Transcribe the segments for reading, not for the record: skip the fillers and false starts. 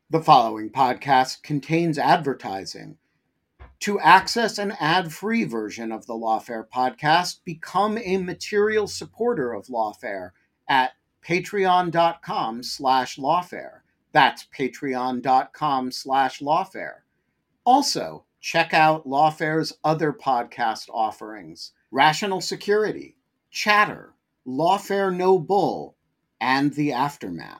The following podcast contains advertising. To access an ad-free version of the Lawfare podcast, become a material supporter of Lawfare at patreon.com/lawfare. That's patreon.com/lawfare. Also, check out Lawfare's other podcast offerings: Rational Security, Chatter, Lawfare No Bull, and The Aftermath.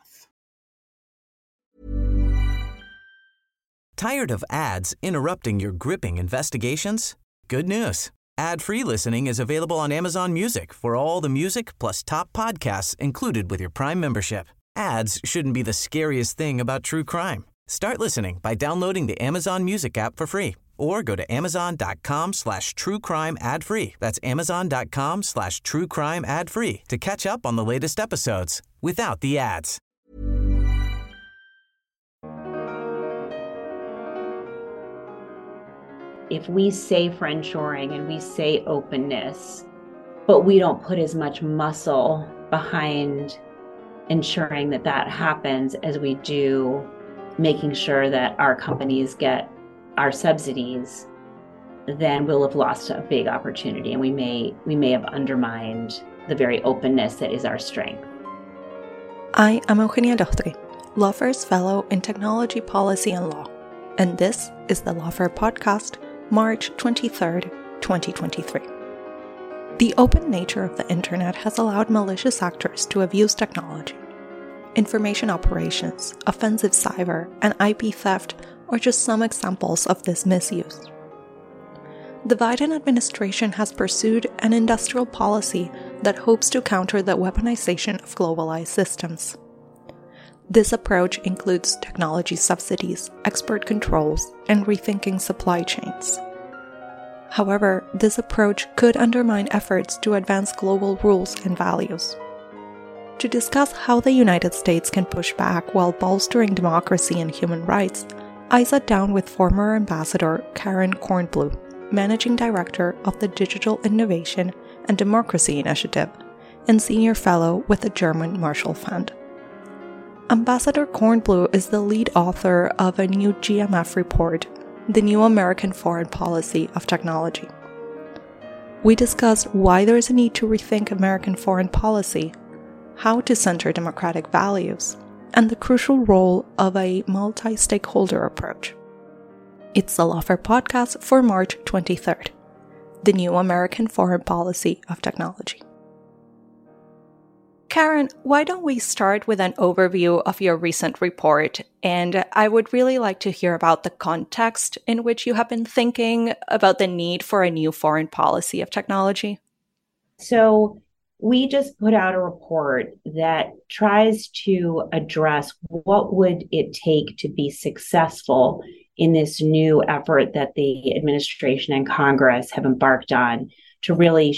Tired of ads interrupting your gripping investigations? Good news. Ad-free listening is available on Amazon Music for all the music plus top podcasts included with your Prime membership. Ads shouldn't be the scariest thing about true crime. Start listening by downloading the Amazon Music app for free or go to amazon.com/truecrime ad-free. That's amazon.com/truecrime ad-free to catch up on the latest episodes without the ads. If we say friendshoring and we say openness, but we don't put as much muscle behind ensuring that that happens as we do making sure that our companies get our subsidies, then we'll have lost a big opportunity, and we may have undermined the very openness that is our strength. I am Eugenia Dohtre, Lawfare's Fellow in Technology Policy and Law, and this is the Lawfare Podcast, March 23rd, 2023. The open nature of the internet has allowed malicious actors to abuse technology. Information operations, offensive cyber, and IP theft are just some examples of this misuse. The Biden administration has pursued an industrial policy that hopes to counter the weaponization of globalized systems. This approach includes technology subsidies, export controls, and rethinking supply chains. However, this approach could undermine efforts to advance global rules and values. To discuss how the United States can push back while bolstering democracy and human rights, I sat down with former Ambassador Karen Kornblue, Managing Director of the Digital Innovation and Democracy Initiative, and Senior Fellow with the German Marshall Fund. Ambassador Kornblue is the lead author of a new GMF report, The New American Foreign Policy of Technology. We discuss why there is a need to rethink American foreign policy, how to center democratic values, and the crucial role of a multi-stakeholder approach. It's the Lawfare Podcast for March 23rd, The New American Foreign Policy of Technology. Karen, why don't we start with an overview of your recent report? And I would really like to hear about the context in which you have been thinking about the need for a new foreign policy of technology. So we just put out a report that tries to address what would it take to be successful in this new effort that the administration and Congress have embarked on to really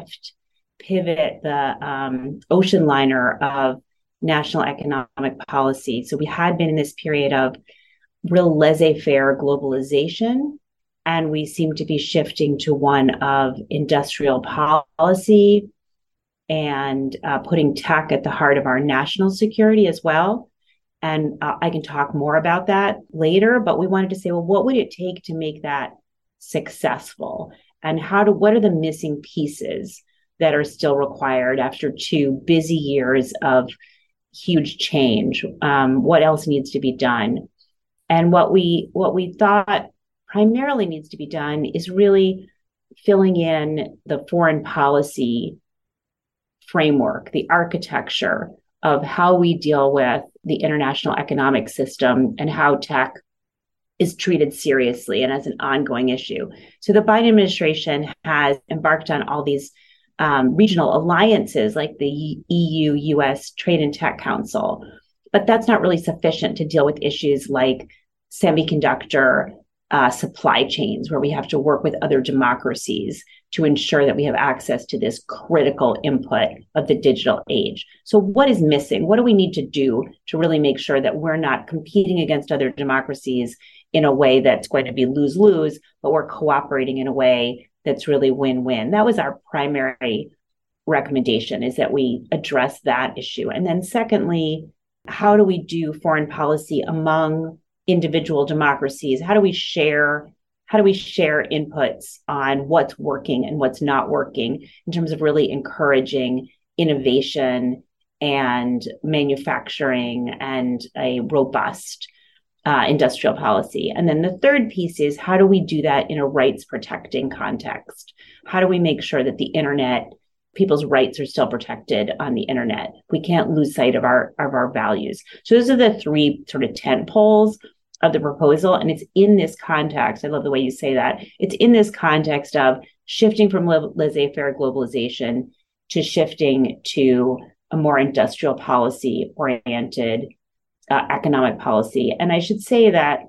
pivot the ocean liner of national economic policy. So we had been in this period of real laissez-faire globalization, and we seem to be shifting to one of industrial policy and putting tech at the heart of our national security as well. And I can talk more about that later, but we wanted to say, well, what would it take to make that successful? And what are the missing pieces that are still required after 2 busy years of huge change? What else needs to be done? And what we thought primarily needs to be done is really filling in the foreign policy framework, the architecture of how we deal with the international economic system and how tech is treated seriously and as an ongoing issue. So the Biden administration has embarked on all these regional alliances like the EU-US Trade and Tech Council, but that's not really sufficient to deal with issues like semiconductor supply chains, where we have to work with other democracies to ensure that we have access to this critical input of the digital age. So what is missing? What do we need to do to really make sure that we're not competing against other democracies in a way that's going to be lose-lose, but we're cooperating in a way that's really win-win? That was our primary recommendation, is that we address that issue. And then secondly, how do we do foreign policy among individual democracies? How do we share inputs on what's working and what's not working in terms of really encouraging innovation and manufacturing and a robust industrial policy? And then the third piece is, how do we do that in a rights protecting context? How do we make sure that the internet, people's rights are still protected on the internet? We can't lose sight of our values. So those are the three sort of tent poles of the proposal. And it's in this context, I love the way you say that, it's in this context of shifting from laissez-faire globalization to shifting to a more industrial policy oriented economic policy. And I should say that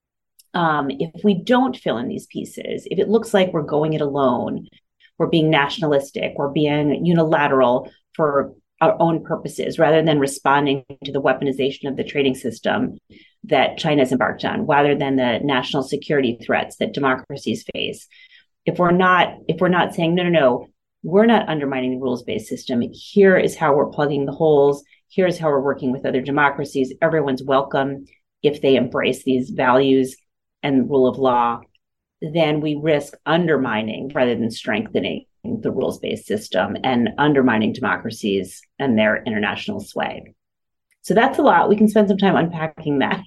if we don't fill in these pieces, if it looks like we're going it alone, we're being nationalistic, we're being unilateral for our own purposes, rather than responding to the weaponization of the trading system that China's embarked on, rather than the national security threats that democracies face. If we're not saying, no, we're not undermining the rules-based system. Here is how we're plugging the holes. Here's how we're working with other democracies. Everyone's welcome if they embrace these values and rule of law. Then we risk undermining rather than strengthening the rules-based system and undermining democracies and their international sway. So that's a lot. We can spend some time unpacking that.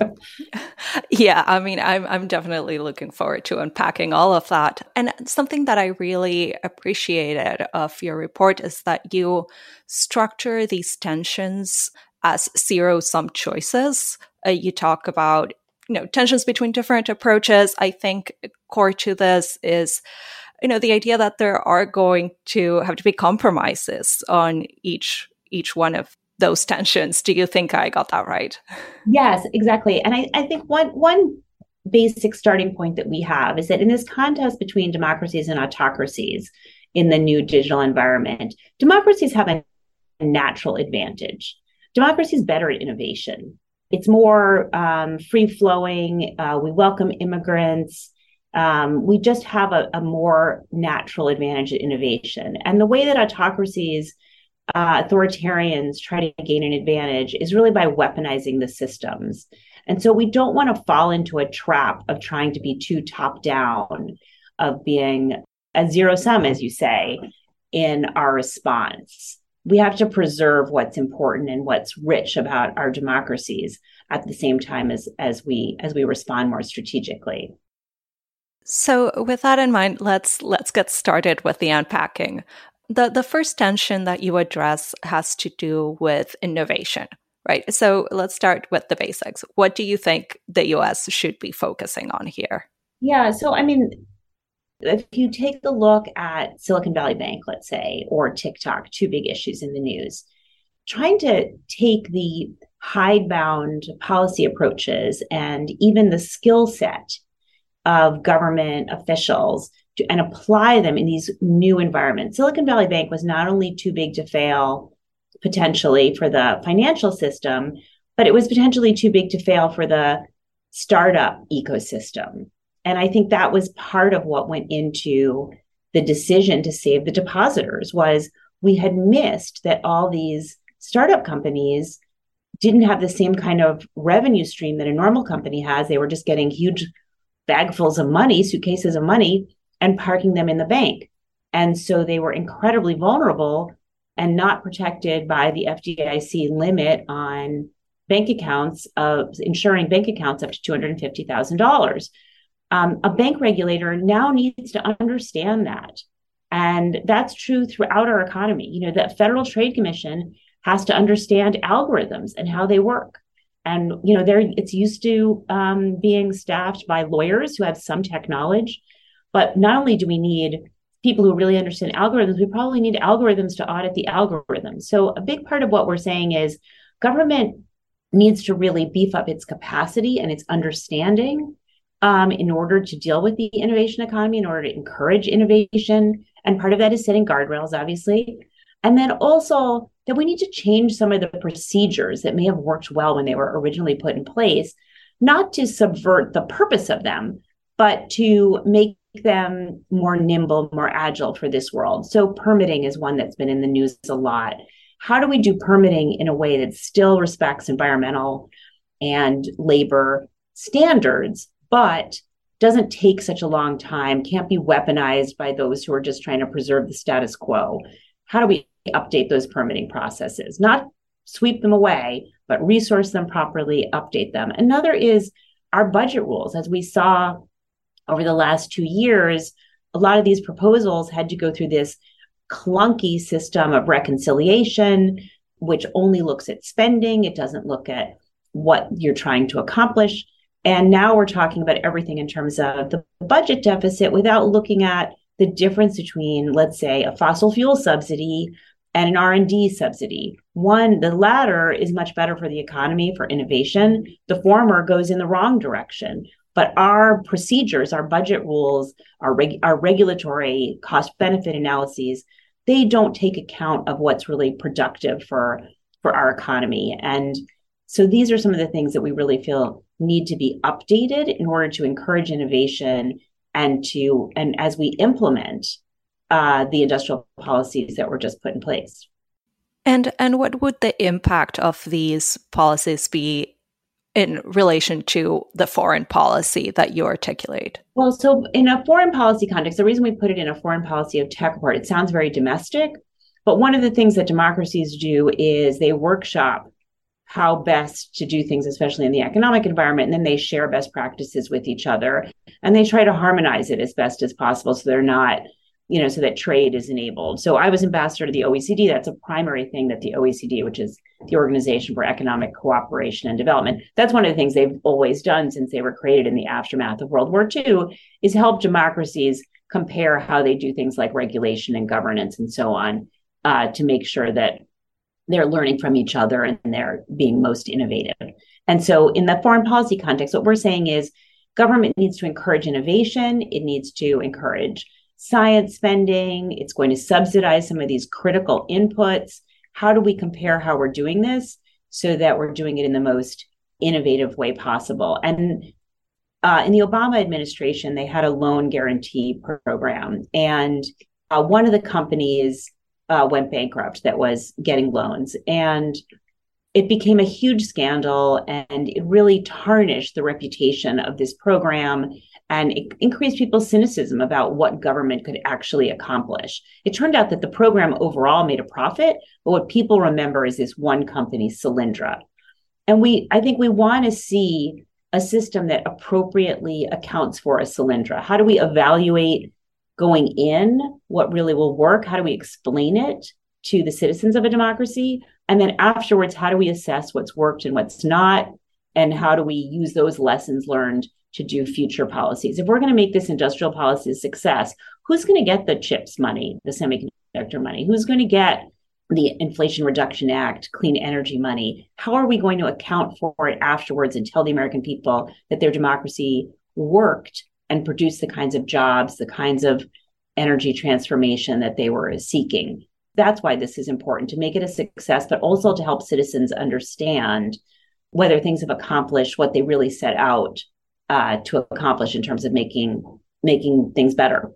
Yeah, I mean, I'm definitely looking forward to unpacking all of that. And something that I really appreciated of your report is that you structure these tensions as zero-sum choices. You talk about, tensions between different approaches. I think core to this is, the idea that there are going to have to be compromises on each one of those tensions. Do you think I got that right? Yes, exactly. And I think one basic starting point that we have is that in this contest between democracies and autocracies in the new digital environment, democracies have a natural advantage. Democracy is better at innovation. It's more free-flowing. We welcome immigrants. We just have a more natural advantage at innovation. And the way that autocracies, authoritarians try to gain an advantage is really by weaponizing the systems. And so we don't want to fall into a trap of trying to be too top-down, of being a zero-sum, as you say, in our response. We have to preserve what's important and what's rich about our democracies at the same time as we respond more strategically. So with that in mind, let's get started with the unpacking. The first tension that you address has to do with innovation, right? So let's start with the basics. What do you think the US should be focusing on here? Yeah, so I mean, if you take a look at Silicon Valley Bank, let's say, or TikTok, two big issues in the news, trying to take the hidebound policy approaches and even the skill set of government officials and apply them in these new environments. Silicon Valley Bank was not only too big to fail potentially for the financial system, but it was potentially too big to fail for the startup ecosystem. And I think that was part of what went into the decision to save the depositors, was we had missed that all these startup companies didn't have the same kind of revenue stream that a normal company has. They were just getting huge bagfuls of money, suitcases of money, and parking them in the bank. And so they were incredibly vulnerable and not protected by the FDIC limit on bank accounts, of insuring bank accounts up to $250,000. A bank regulator now needs to understand that. And that's true throughout our economy. The Federal Trade Commission has to understand algorithms and how they work. And, it's used to being staffed by lawyers who have some tech knowledge. But not only do we need people who really understand algorithms, we probably need algorithms to audit the algorithms. So a big part of what we're saying is government needs to really beef up its capacity and its understanding in order to deal with the innovation economy, in order to encourage innovation. And part of that is setting guardrails, obviously. And then also that we need to change some of the procedures that may have worked well when they were originally put in place, not to subvert the purpose of them, but to make them more nimble, more agile for this world. So permitting is one that's been in the news a lot. how do we do permitting in a way that still respects environmental and labor standards, but doesn't take such a long time, can't be weaponized by those who are just trying to preserve the status quo? How do we update those permitting processes? Not sweep them away, but resource them properly, update them. Another is our budget rules. As we saw over the last 2 years, a lot of these proposals had to go through this clunky system of reconciliation, which only looks at spending. It doesn't look at what you're trying to accomplish. And now we're talking about everything in terms of the budget deficit without looking at the difference between, let's say, a fossil fuel subsidy and an R&D subsidy. The latter is much better for the economy, for innovation. The former goes in the wrong direction. But our procedures, our budget rules, our regulatory cost-benefit analyses, they don't take account of what's really productive for our economy. And so these are some of the things that we really feel need to be updated in order to encourage innovation and as we implement the industrial policies that were just put in place. And what would the impact of these policies be in relation to the foreign policy that you articulate? Well, so in a foreign policy context, the reason we put it in a foreign policy of tech report, it sounds very domestic, but one of the things that democracies do is they workshop how best to do things, especially in the economic environment, and then they share best practices with each other, and they try to harmonize it as best as possible so they're not, so that trade is enabled. So I was ambassador to the OECD. That's a primary thing that the OECD, which is the Organization for Economic Cooperation and Development, that's one of the things they've always done since they were created in the aftermath of World War II, is help democracies compare how they do things like regulation and governance and so on, to make sure that they're learning from each other and they're being most innovative. And so in the foreign policy context, what we're saying is government needs to encourage innovation. It needs to encourage science spending. It's going to subsidize some of these critical inputs. How do we compare how we're doing this so that we're doing it in the most innovative way possible? And in the Obama administration, they had a loan guarantee program. And one of the companies went bankrupt that was getting loans. And it became a huge scandal, and it really tarnished the reputation of this program, and it increased people's cynicism about what government could actually accomplish. It turned out that the program overall made a profit, but what people remember is this one company, Solyndra. And I think we want to see a system that appropriately accounts for a Solyndra. How do we evaluate going in what really will work? How do we explain it to the citizens of a democracy? And then afterwards, how do we assess what's worked and what's not? And how do we use those lessons learned to do future policies? If we're going to make this industrial policy a success, who's going to get the CHIPS money, the semiconductor money? Who's going to get the Inflation Reduction Act, clean energy money? How are we going to account for it afterwards and tell the American people that their democracy worked and produced the kinds of jobs, the kinds of energy transformation that they were seeking? That's why this is important, to make it a success, but also to help citizens understand whether things have accomplished what they really set out to accomplish in terms of making things better.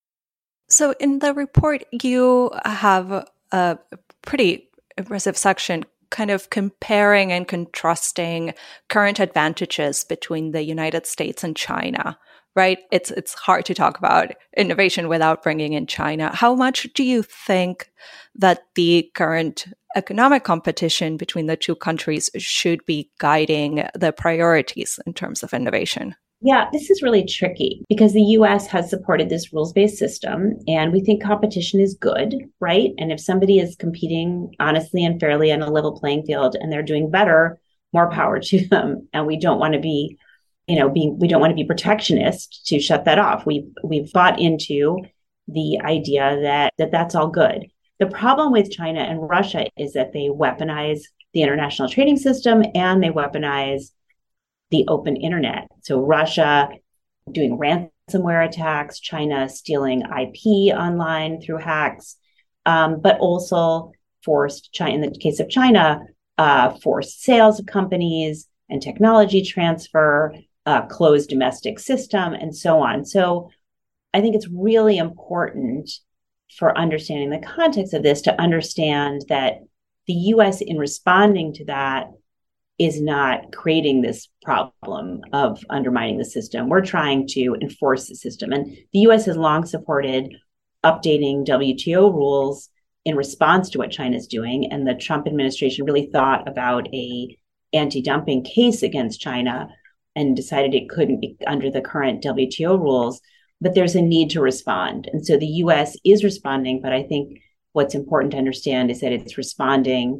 So in the report, you have a pretty impressive section kind of comparing and contrasting current advantages between the United States and China, right? It's hard to talk about innovation without bringing in China. How much do you think that the current economic competition between the two countries should be guiding the priorities in terms of innovation? Yeah, this is really tricky because the US has supported this rules-based system, and we think competition is good, right? And if somebody is competing honestly and fairly on a level playing field and they're doing better, more power to them. And we don't want to be, we don't want to be protectionist to shut that off. We've bought into the idea that that's all good. The problem with China and Russia is that they weaponize the international trading system and they weaponize the open internet. So Russia doing ransomware attacks, China stealing IP online through hacks, but also forced China, in the case of China, forced sales of companies and technology transfer, closed domestic system, and so on. So I think it's really important for understanding the context of this to understand that the US, in responding to that, is not creating this problem of undermining the system. We're trying to enforce the system. And the US has long supported updating WTO rules in response to what China's doing. And the Trump administration really thought about a anti-dumping case against China and decided it couldn't be under the current WTO rules. But there's a need to respond. And so the US is responding, but I think what's important to understand is that it's responding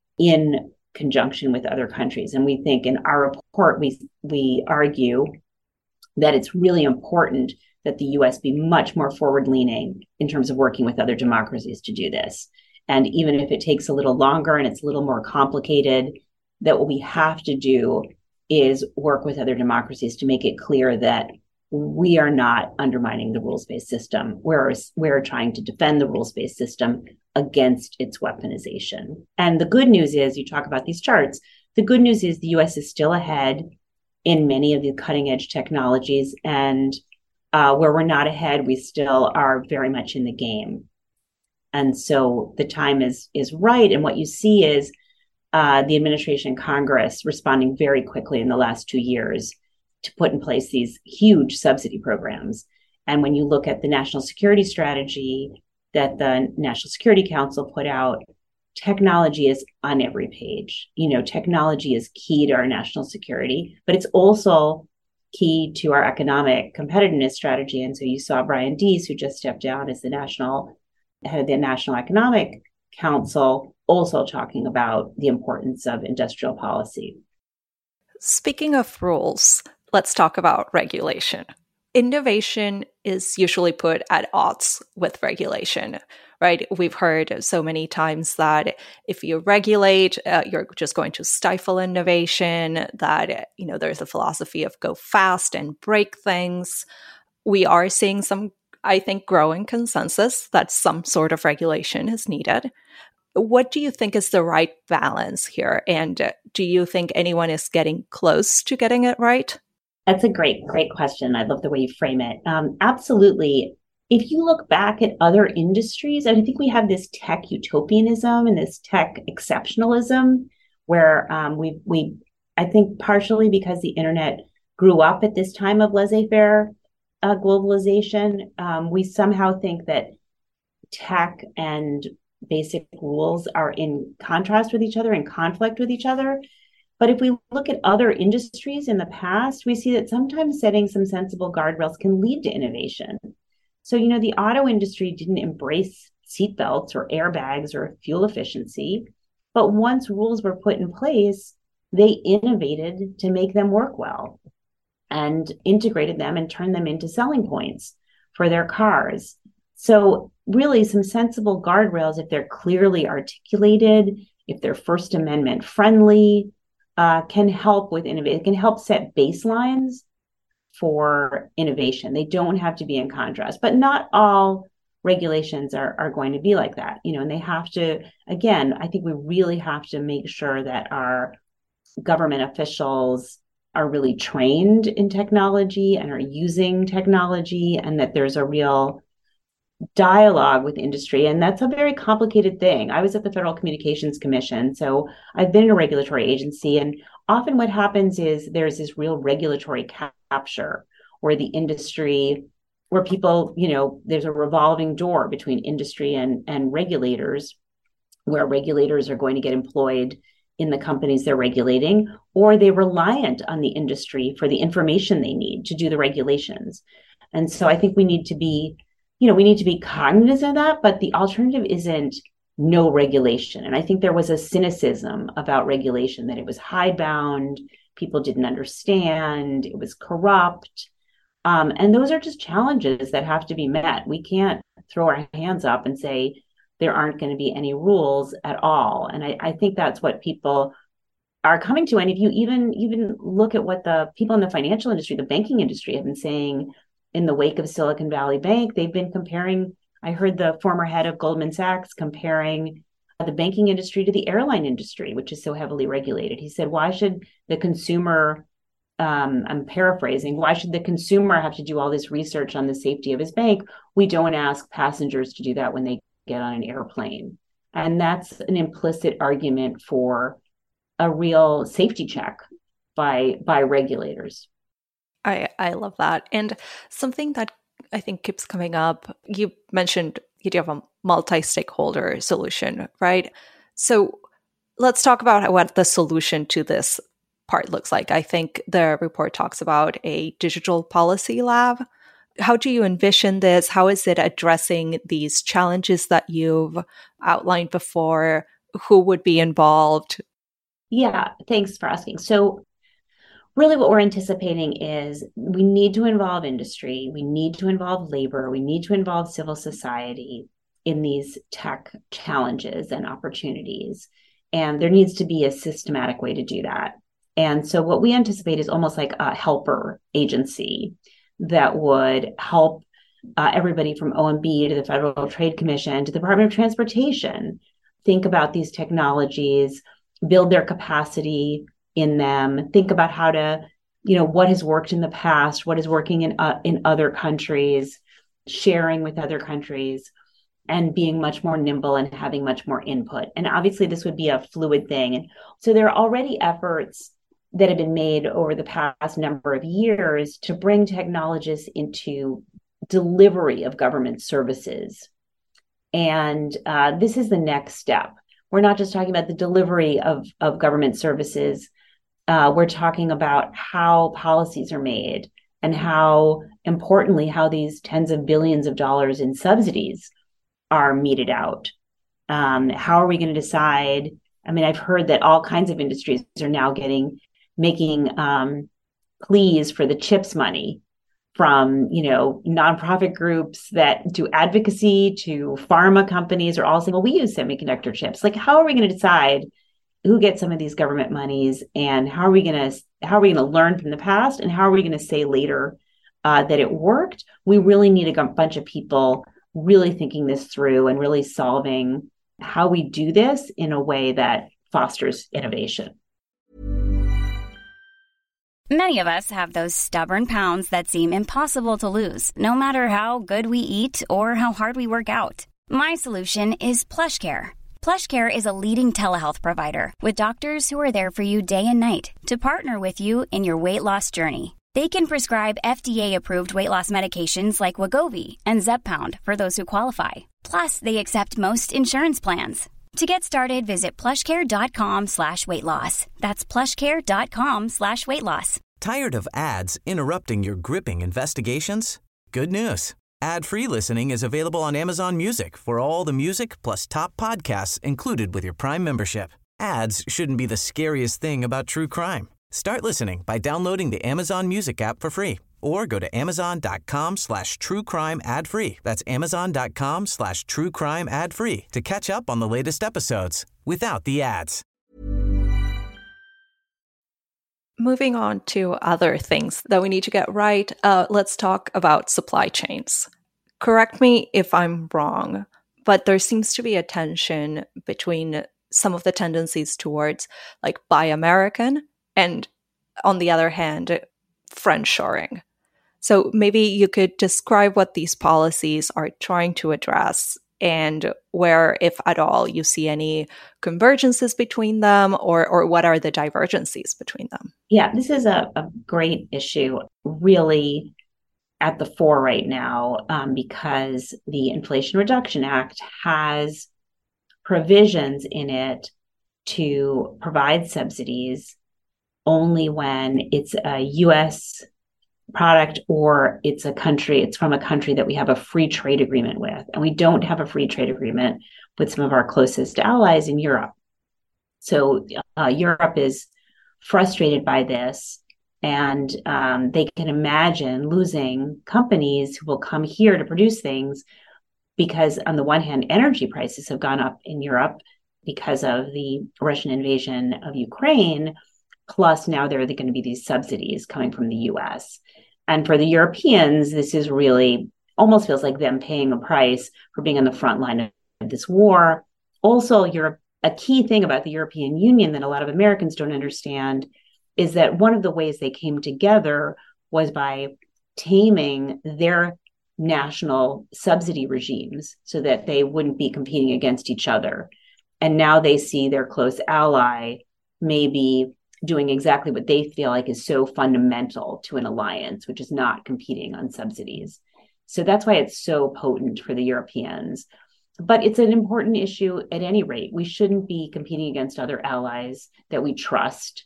in conjunction with other countries. And we think in our report, we argue that it's really important that the US be much more forward-leaning in terms of working with other democracies to do this. And even if it takes a little longer and it's a little more complicated, that what we have to do is work with other democracies to make it clear that we are not undermining the rules-based system. We're trying to defend the rules-based system against its weaponization. And the good news is, you talk about these charts, the good news is the US is still ahead in many of the cutting-edge technologies. And where we're not ahead, we still are very much in the game. And so the time is right. And what you see is the administration and Congress responding very quickly in the last 2 years to put in place these huge subsidy programs. And when you look at the national security strategy that the National Security Council put out, technology is on every page. Technology is key to our national security, but it's also key to our economic competitiveness strategy. And so you saw Brian Deese, who just stepped down as the head of the National Economic Council, also talking about the importance of industrial policy. Speaking of rules, let's talk about regulation. Innovation is usually put at odds with regulation, right? We've heard so many times that if you regulate, you're just going to stifle innovation, that, there's a philosophy of go fast and break things. We are seeing some, I think, growing consensus that some sort of regulation is needed. What do you think is the right balance here? And do you think anyone is getting close to getting it right? That's a great question. I love the way you frame it. Absolutely. If you look back at other industries, I think we have this tech utopianism and this tech exceptionalism where I think partially because the internet grew up at this time of laissez-faire globalization, we somehow think that tech and basic rules are in contrast with each other, in conflict with each other. But if we look at other industries in the past, we see that sometimes setting some sensible guardrails can lead to innovation. So, the auto industry didn't embrace seatbelts or airbags or fuel efficiency, but once rules were put in place, they innovated to make them work well and integrated them and turned them into selling points for their cars. So really some sensible guardrails, if they're clearly articulated, if they're First Amendment friendly, can help with innovation. It can help set baselines for innovation. They don't have to be in contrast, but not all regulations are going to be like that, and they have to, again, I think we really have to make sure that our government officials are really trained in technology and are using technology, and that there's a real dialogue with industry. And that's a very complicated thing. I was at the Federal Communications Commission, so I've been in a regulatory agency, and often what happens is there's this real regulatory capture where the industry, where people, there's a revolving door between industry and regulators, where regulators are going to get employed in the companies they're regulating, or they're reliant on the industry for the information they need to do the regulations. And so I think we need to be cognizant of that, but the alternative isn't no regulation. And I think there was a cynicism about regulation, that it was hidebound, people didn't understand, it was corrupt. And those are just challenges that have to be met. We can't throw our hands up and say there aren't going to be any rules at all. And I think that's what people are coming to. And if you even look at what the people in the financial industry, the banking industry have been saying in the wake of Silicon Valley Bank, they've been comparing, I heard the former head of Goldman Sachs comparing the banking industry to the airline industry, which is so heavily regulated. He said, why should the consumer, I'm paraphrasing, why should the consumer have to do all this research on the safety of his bank? We don't ask passengers to do that when they get on an airplane. And that's an implicit argument for a real safety check by regulators. I love that. And something that I think keeps coming up, you mentioned the idea of a multi-stakeholder solution, right? So let's talk about what the solution to this part looks like. I think the report talks about a digital policy lab. How do you envision this? How is it addressing these challenges that you've outlined before? Who would be involved? Yeah, thanks for asking. So really what we're anticipating is we need to involve industry, we need to involve labor, we need to involve civil society in these tech challenges and opportunities. And there needs to be a systematic way to do that. And so what we anticipate is almost like a helper agency that would help everybody from OMB to the Federal Trade Commission to the Department of Transportation think about these technologies, build their capacity in them, think about how to, what has worked in the past, what is working in other countries, sharing with other countries, and being much more nimble and having much more input. And obviously this would be a fluid thing. And so there are already efforts that have been made over the past number of years to bring technologists into delivery of government services. And this is the next step. We're not just talking about the delivery of government services. We're talking about how policies are made and how, importantly, how these tens of billions of dollars in subsidies are meted out. How are we going to decide? I mean, I've heard that all kinds of industries are now making pleas for the CHIPS money from, nonprofit groups that do advocacy to pharma companies are all saying, well, we use semiconductor chips. Like, how are we going to decide who gets some of these government monies, and how are we going to learn from the past, and how are we going to say later that it worked? We really need a bunch of people really thinking this through and really solving how we do this in a way that fosters innovation. Many of us have those stubborn pounds that seem impossible to lose, no matter how good we eat or how hard we work out. My solution is PlushCare. PlushCare is a leading telehealth provider with doctors who are there for you day and night to partner with you in your weight loss journey. They can prescribe FDA-approved weight loss medications like Wegovy and Zepbound for those who qualify. Plus, they accept most insurance plans. To get started, visit plushcare.com/weightloss. That's plushcare.com/weightloss. Tired of ads interrupting your gripping investigations? Good news. Ad-free listening is available on Amazon Music for all the music plus top podcasts included with your Prime membership. Ads shouldn't be the scariest thing about true crime. Start listening by downloading the Amazon Music app for free or go to amazon.com/truecrime ad-free. That's amazon.com/truecrime ad-free to catch up on the latest episodes without the ads. Moving on to other things that we need to get right, let's talk about supply chains. Correct me if I'm wrong, but there seems to be a tension between some of the tendencies towards like Buy American and, on the other hand, friendshoring. So maybe you could describe what these policies are trying to address and where, if at all, you see any convergences between them or what are the divergences between them? Yeah, this is a great issue, really at the fore right now, because the Inflation Reduction Act has provisions in it to provide subsidies only when it's a U.S. product or it's from a country that we have a free trade agreement with. And we don't have a free trade agreement with some of our closest allies in Europe. So Europe is frustrated by this, and they can imagine losing companies who will come here to produce things because, on the one hand, energy prices have gone up in Europe because of the Russian invasion of Ukraine. Plus, now there are going to be these subsidies coming from the U.S. And for the Europeans, this is really almost feels like them paying a price for being on the front line of this war. Also, a key thing about the European Union that a lot of Americans don't understand is that one of the ways they came together was by taming their national subsidy regimes so that they wouldn't be competing against each other. And now they see their close ally maybe doing exactly what they feel like is so fundamental to an alliance, which is not competing on subsidies. So that's why it's so potent for the Europeans. But it's an important issue at any rate. We shouldn't be competing against other allies that we trust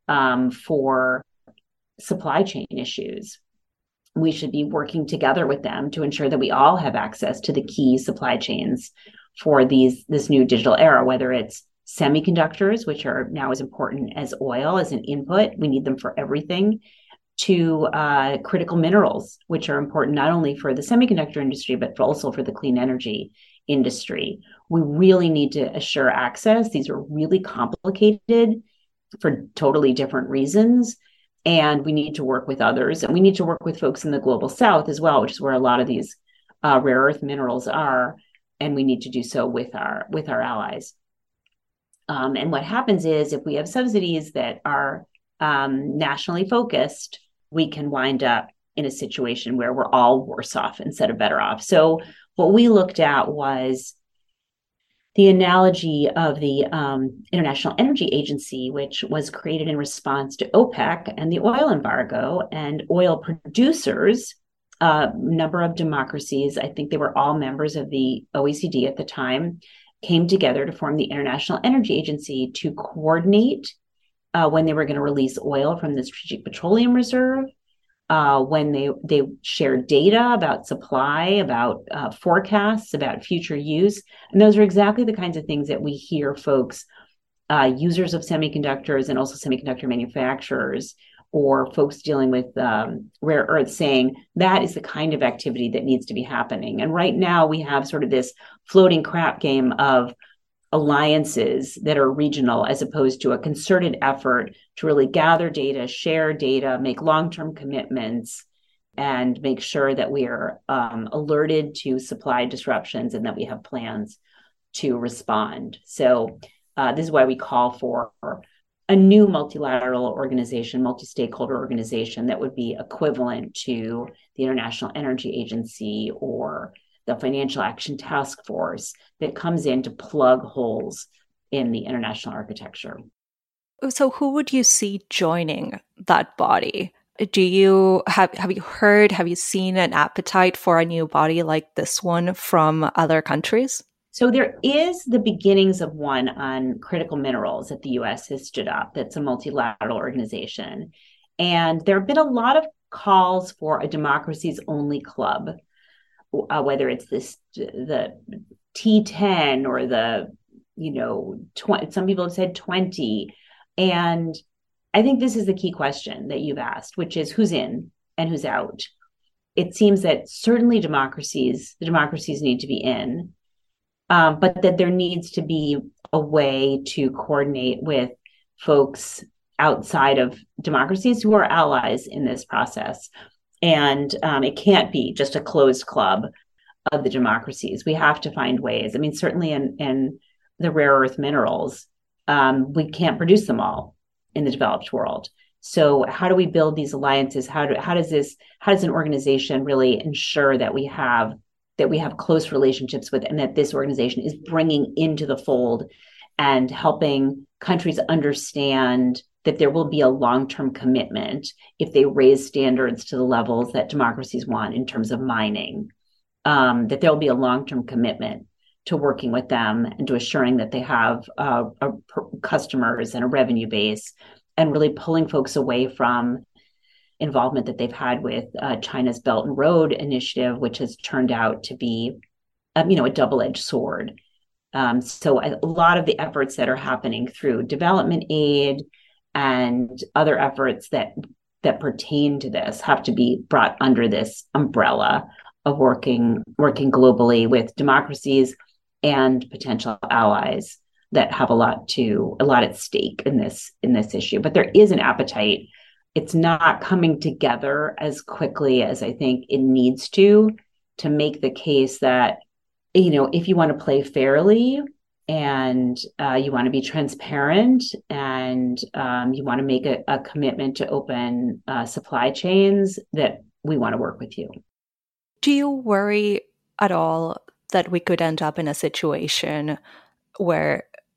for supply chain issues. We should be working together with them to ensure that we all have access to the key supply chains for this new digital era, whether it's semiconductors, which are now as important as oil as an input. We need them for everything, to critical minerals, which are important not only for the semiconductor industry, but also for the clean energy industry. We really need to assure access. These are really complicated for totally different reasons. And we need to work with others. And we need to work with folks in the global south as well, which is where a lot of these rare earth minerals are. And we need to do so with our allies. And what happens is if we have subsidies that are nationally focused, we can wind up in a situation where we're all worse off instead of better off. So what we looked at was the analogy of the International Energy Agency, which was created in response to OPEC and the oil embargo, and oil producers, a number of democracies, I think they were all members of the OECD at the time, came together to form the International Energy Agency to coordinate when they were going to release oil from the Strategic Petroleum Reserve, when they shared data about supply, about forecasts, about future use. And those are exactly the kinds of things that we hear folks, users of semiconductors and also semiconductor manufacturers, or folks dealing with rare earths saying that is the kind of activity that needs to be happening. And right now we have sort of this floating crap game of alliances that are regional as opposed to a concerted effort to really gather data, share data, make long-term commitments, and make sure that we are alerted to supply disruptions and that we have plans to respond. So this is why we call for a new multilateral organization, multi-stakeholder organization that would be equivalent to the International Energy Agency or the Financial Action Task Force that comes in to plug holes in the international architecture. So who would you see joining that body? Do you have you heard, have you seen an appetite for a new body like this one from other countries? So there is the beginnings of one on critical minerals that the US has stood up. That's a multilateral organization. And there have been a lot of calls for a democracies only club, whether it's the T10 or the, 20, some people have said 20. And I think this is the key question that you've asked, which is who's in and who's out. It seems that certainly the democracies need to be in, but that there needs to be a way to coordinate with folks outside of democracies who are allies in this process. And it can't be just a closed club of the democracies. We have to find ways. I mean, certainly in the rare earth minerals, we can't produce them all in the developed world. So how do we build these alliances? How does an organization really ensure that we have close relationships with, and that this organization is bringing into the fold and helping countries understand that there will be a long-term commitment if they raise standards to the levels that democracies want in terms of mining, that there will be a long-term commitment to working with them and to assuring that they have customers and a revenue base, and really pulling folks away from involvement that they've had with China's Belt and Road Initiative, which has turned out to be, a double-edged sword. So a lot of the efforts that are happening through development aid and other efforts that pertain to this have to be brought under this umbrella of working globally with democracies and potential allies that have a lot at stake in this issue. But there is an appetite. It's not coming together as quickly as I think it needs to make the case that, if you want to play fairly and you want to be transparent and you want to make a commitment to open supply chains, that we want to work with you. Do you worry at all that we could end up in a situation where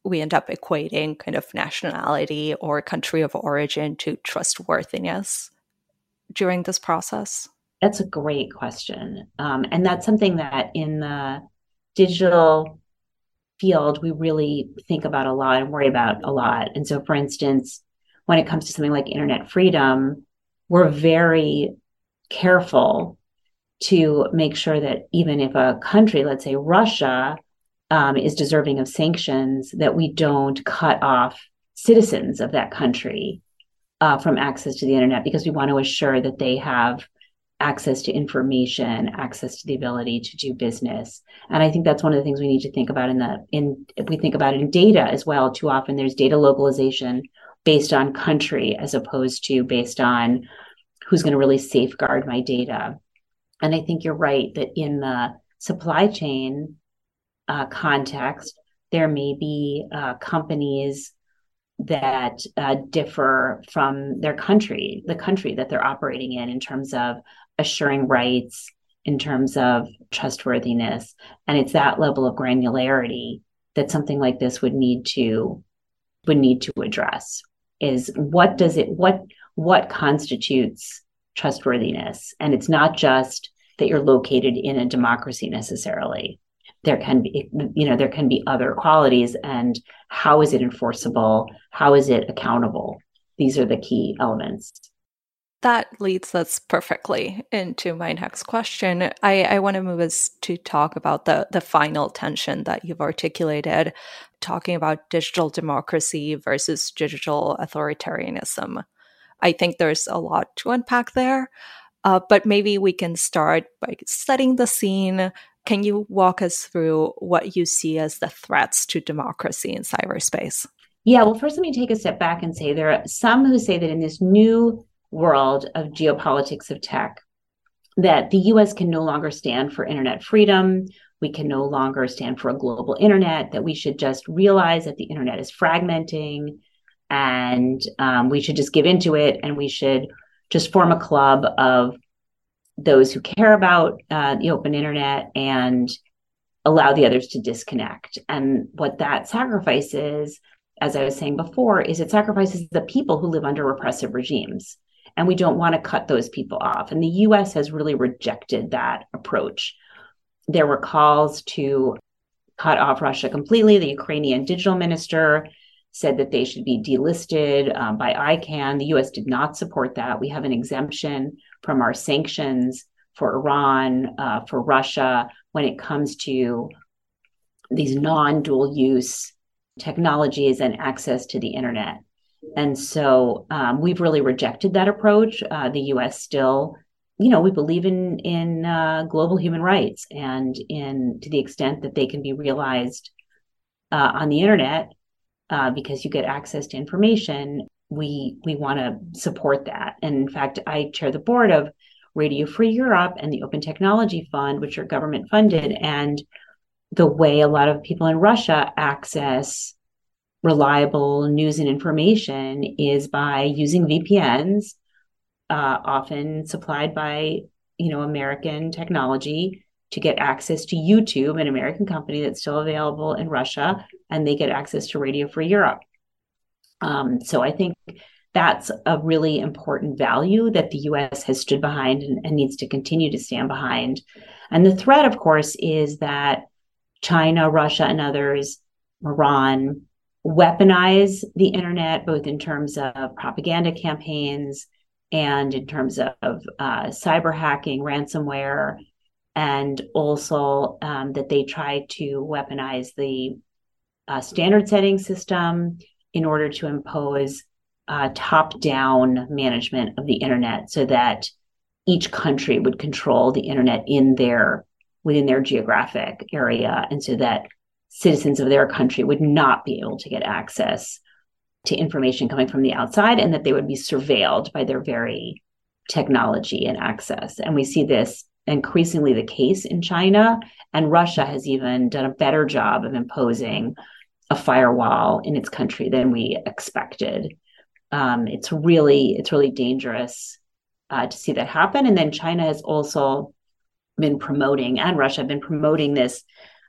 we end up equating kind of nationality or country of origin to trustworthiness during this process? That's a great question. And that's something that in the digital field, we really think about a lot and worry about a lot. And so, for instance, when it comes to something like internet freedom, we're very careful to make sure that even if a country, let's say Russia, is deserving of sanctions, that we don't cut off citizens of that country from access to the internet, because we want to assure that they have access to information, access to the ability to do business. And I think that's one of the things we need to think about if we think about it in data as well. Too often there's data localization based on country as opposed to based on who's going to really safeguard my data. And I think you're right that in the supply chain context, there may be companies that differ from their country, the country that they're operating in terms of assuring rights, in terms of trustworthiness. And it's that level of granularity that something like this would need to address, is what constitutes trustworthiness. And it's not just that you're located in a democracy necessarily. There can be other qualities, and how is it enforceable? How is it accountable? These are the key elements. That leads us perfectly into my next question. I want to move us to talk about the final tension that you've articulated, talking about digital democracy versus digital authoritarianism. I think there's a lot to unpack there, but maybe we can start by setting the scene. Can you walk us through what you see as the threats to democracy in cyberspace? Yeah, well, first let me take a step back and say there are some who say that in this new world of geopolitics of tech, that the US can no longer stand for internet freedom. We can no longer stand for a global internet, that we should just realize that the internet is fragmenting, and we should just give into it, and we should just form a club of those who care about the open internet and allow the others to disconnect. And what that sacrifices, as I was saying before, is it sacrifices the people who live under repressive regimes. And we don't want to cut those people off. And the US has really rejected that approach. There were calls to cut off Russia completely. The Ukrainian digital minister said that they should be delisted by ICANN. The US did not support that. We have an exemption from our sanctions for Iran, for Russia, when it comes to these non-dual use technologies and access to the internet. And so we've really rejected that approach. The US still, we believe in global human rights, and to the extent that they can be realized on the internet, because you get access to information, we want to support that. And in fact, I chair the board of Radio Free Europe and the Open Technology Fund, which are government funded. And the way a lot of people in Russia access reliable news and information is by using VPNs, often supplied by American technology, to get access to YouTube, an American company that's still available in Russia, and they get access to Radio Free Europe. So I think that's a really important value that the US has stood behind and needs to continue to stand behind. And the threat, of course, is that China, Russia, and others, Iran, weaponize the internet, both in terms of propaganda campaigns and in terms of cyber hacking, ransomware, and also that they try to weaponize the standard setting system in order to impose top-down management of the internet, so that each country would control the internet within their geographic area, and so that citizens of their country would not be able to get access to information coming from the outside, and that they would be surveilled by their very technology and access. And we see this increasingly the case in China, and Russia has even done a better job of imposing a firewall in its country than we expected. It's really dangerous to see that happen. And then China has also been promoting, and Russia have been promoting this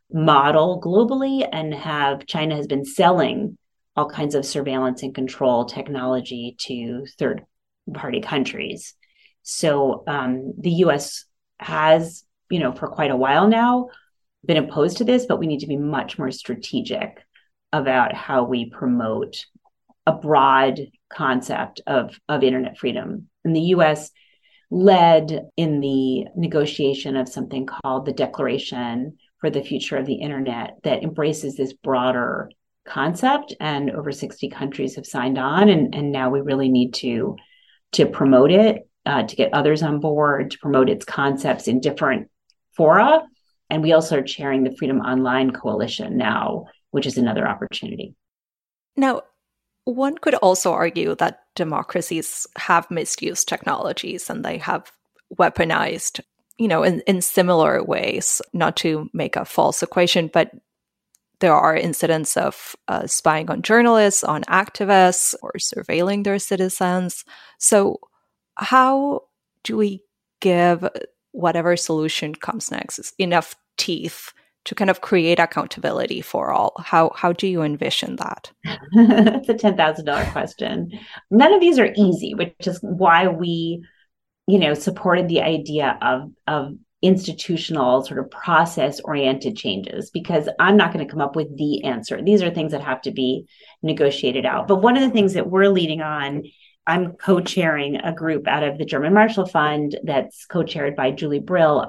model globally, and China has been selling all kinds of surveillance and control technology to third-party countries. So the U.S. has, for quite a while now, been opposed to this, but we need to be much more strategic about how we promote a broad concept of internet freedom. And the U.S. led in the negotiation of something called the Declaration for the Future of the Internet that embraces this broader concept, and over 60 countries have signed on, and now we really need to promote it, to get others on board, to promote its concepts in different fora. And we also are chairing the Freedom Online Coalition now, which is another opportunity. Now, one could also argue that democracies have misused technologies and they have weaponized, in similar ways, not to make a false equation, but there are incidents of spying on journalists, on activists, or surveilling their citizens. So how do we give whatever solution comes next enough teeth to kind of create accountability for all? How do you envision that? That's a $10,000 question. None of these are easy, which is why we, supported the idea of institutional sort of process-oriented changes, because I'm not going to come up with the answer. These are things that have to be negotiated out. But one of the things that we're leading on, I'm co-chairing a group out of the German Marshall Fund that's co-chaired by Julie Brill,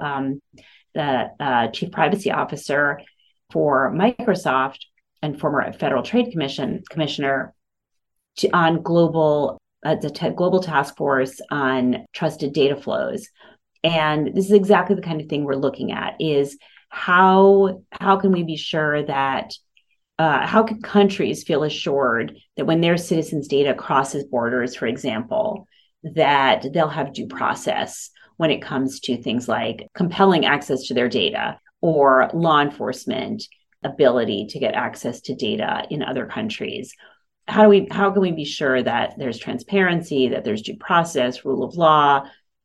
the Chief Privacy Officer for Microsoft and former Federal Trade Commissioner, on global task force on trusted data flows. And this is exactly the kind of thing we're looking at, is how can we be sure that, how can countries feel assured that when their citizens' data crosses borders, for example, that they'll have due process when it comes to things like compelling access to their data, or law enforcement ability to get access to data in other countries. How can we be sure that there's transparency, that there's due process, rule of law,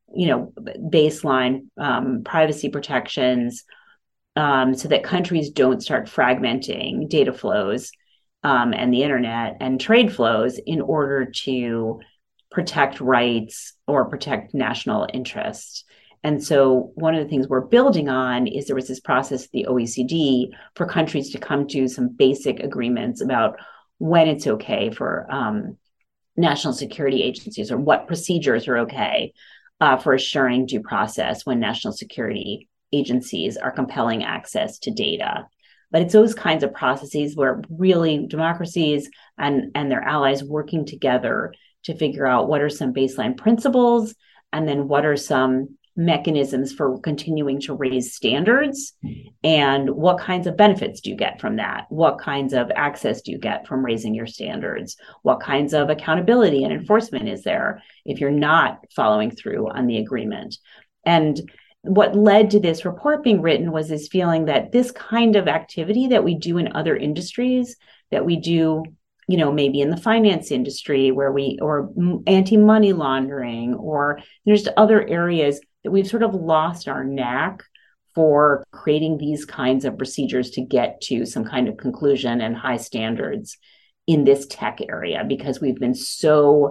baseline privacy protections, so that countries don't start fragmenting data flows and the internet and trade flows in order to protect rights or protect national interests. And so one of the things we're building on is there was this process at the OECD for countries to come to some basic agreements about when it's okay for national security agencies, or what procedures are okay for assuring due process when national security agencies are compelling access to data. But it's those kinds of processes where really democracies and their allies working together to figure out what are some baseline principles, and then what are some mechanisms for continuing to raise standards, and what kinds of benefits do you get from that? What kinds of access do you get from raising your standards? What kinds of accountability and enforcement is there if you're not following through on the agreement? And what led to this report being written was this feeling that this kind of activity that we do in other industries, that we do, maybe in the finance industry or anti-money laundering, or there's other areas that we've sort of lost our knack for creating these kinds of procedures to get to some kind of conclusion and high standards in this tech area, because we've been so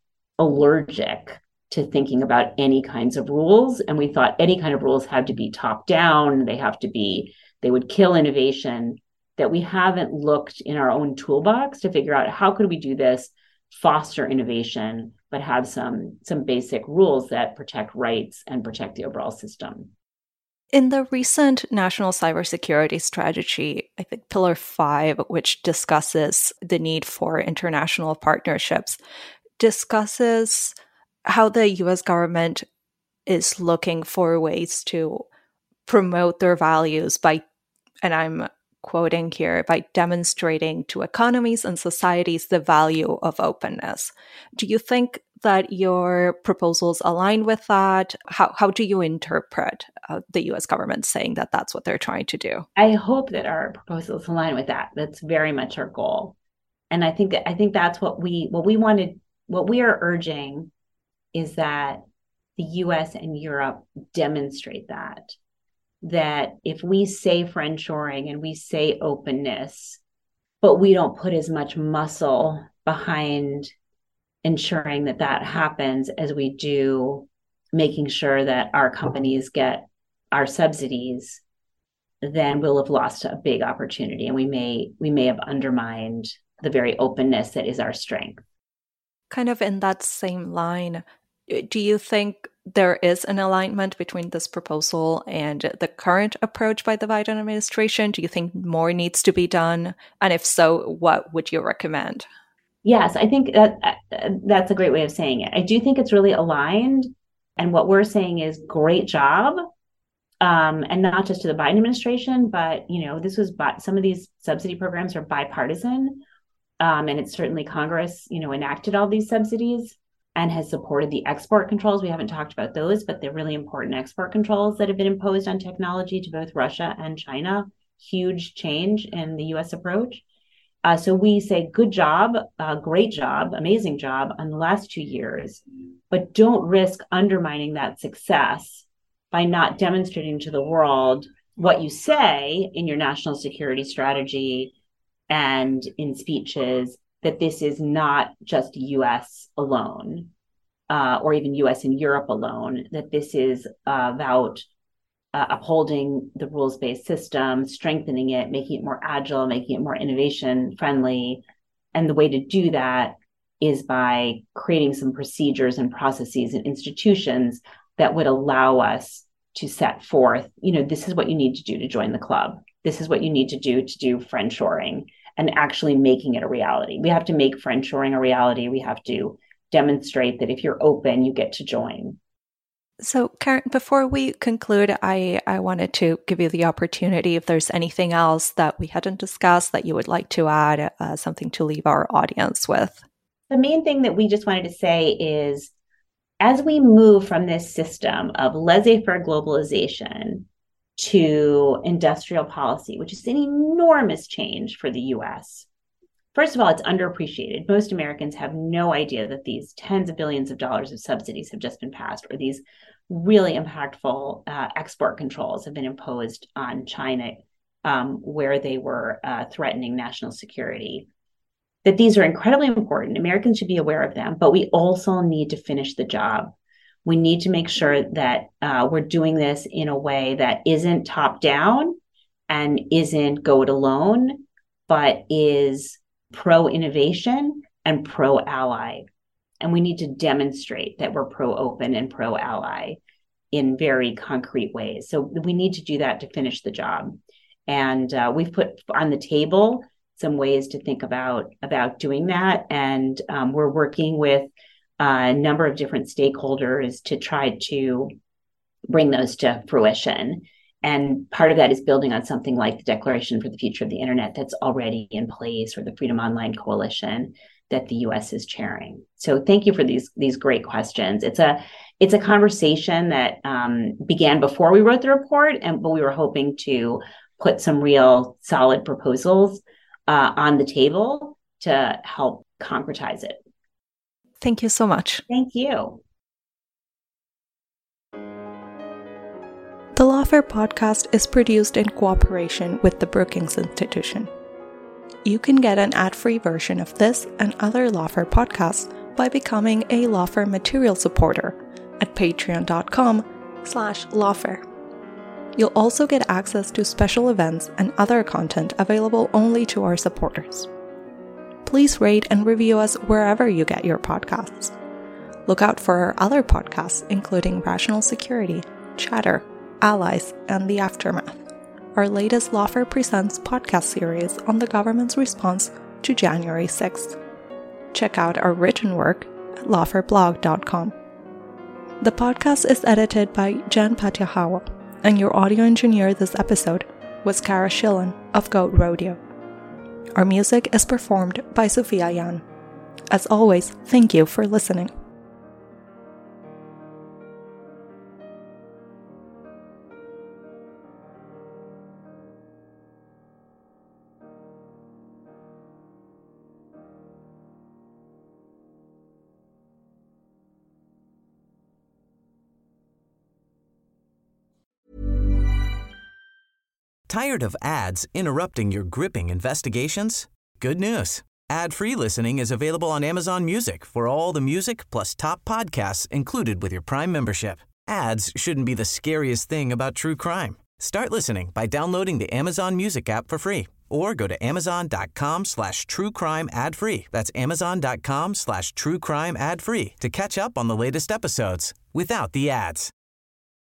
allergic to thinking about any kinds of rules. And we thought any kind of rules had to be top down. They would kill innovation, that we haven't looked in our own toolbox to figure out how could we do this, foster innovation, but have some basic rules that protect rights and protect the overall system. In the recent National Cybersecurity Strategy, I think Pillar 5, which discusses the need for international partnerships, discusses how the US government is looking for ways to promote their values by, and I'm quoting here, by demonstrating to economies and societies the value of openness. Do you think that your proposals align with that? How do you interpret the US government saying that that's what they're trying to do? I hope that our proposals align with that. That's very much our goal. And I think that's what we are urging, is that the US and Europe demonstrate that that if we say friendshoring and we say openness, but we don't put as much muscle behind ensuring that that happens as we do making sure that our companies get our subsidies, then we'll have lost a big opportunity, and we may have undermined the very openness that is our strength. Kind of in that same line, do you think there is an alignment between this proposal and the current approach by the Biden administration? Do you think more needs to be done? And if so, what would you recommend? Yes, I think that's a great way of saying it. I do think it's really aligned. And what we're saying is great job. And not just to the Biden administration, but, some of these subsidy programs are bipartisan. And it's certainly Congress, enacted all these subsidies and has supported the export controls. We haven't talked about those, but they're really important export controls that have been imposed on technology to both Russia and China. Huge change in the U.S. approach. So we say good job, great job, amazing job on the last 2 years, but don't risk undermining that success by not demonstrating to the world what you say in your national security strategy and in speeches, that this is not just U.S. alone, or even U.S. and Europe alone, that this is about upholding the rules-based system, strengthening it, making it more agile, making it more innovation-friendly. And the way to do that is by creating some procedures and processes and institutions that would allow us to set forth, this is what you need to do to join the club. This is what you need to do friendshoring, and actually making it a reality. We have to make friendshoring a reality. We have to demonstrate that if you're open, you get to join. So, Karen, before we conclude, I wanted to give you the opportunity, if there's anything else that we hadn't discussed that you would like to add, something to leave our audience with. The main thing that we just wanted to say is, as we move from this system of laissez-faire globalization to industrial policy, which is an enormous change for the US, first of all, it's underappreciated. Most Americans have no idea that these tens of billions of dollars of subsidies have just been passed, or these really impactful export controls have been imposed on China, where they were threatening national security. That these are incredibly important. Americans should be aware of them, but we also need to finish the job. We need to make sure that we're doing this in a way that isn't top down and isn't go it alone, but is pro-innovation and pro-ally. And we need to demonstrate that we're pro-open and pro-ally in very concrete ways. So we need to do that to finish the job. And we've put on the table some ways to think about doing that. And we're working with a number of different stakeholders to try to bring those to fruition. And part of that is building on something like the Declaration for the Future of the Internet that's already in place, or the Freedom Online Coalition that the U.S. is chairing. So thank you for these great questions. It's a conversation that began before we wrote the report, but we were hoping to put some real solid proposals on the table to help concretize it. Thank you so much. Thank you. The Lawfare podcast is produced in cooperation with the Brookings Institution. You can get an ad-free version of this and other Lawfare podcasts by becoming a Lawfare material supporter at patreon.com/lawfare. You'll also get access to special events and other content available only to our supporters. Please rate and review us wherever you get your podcasts. Look out for our other podcasts, including Rational Security, Chatter, Allies, and The Aftermath, our latest Lawfare Presents podcast series on the government's response to January 6th. Check out our written work at lawfareblog.com. The podcast is edited by Jen Patyahawa, and your audio engineer this episode was Kara Schillen of Goat Rodeo. Our music is performed by Sophia Yan. As always, thank you for listening. Tired of ads interrupting your gripping investigations? Good news. Ad-free listening is available on Amazon Music for all the music plus top podcasts included with your Prime membership. Ads shouldn't be the scariest thing about true crime. Start listening by downloading the Amazon Music app for free or go to amazon.com/truecrime ad-free. That's amazon.com/truecrime ad-free to catch up on the latest episodes without the ads.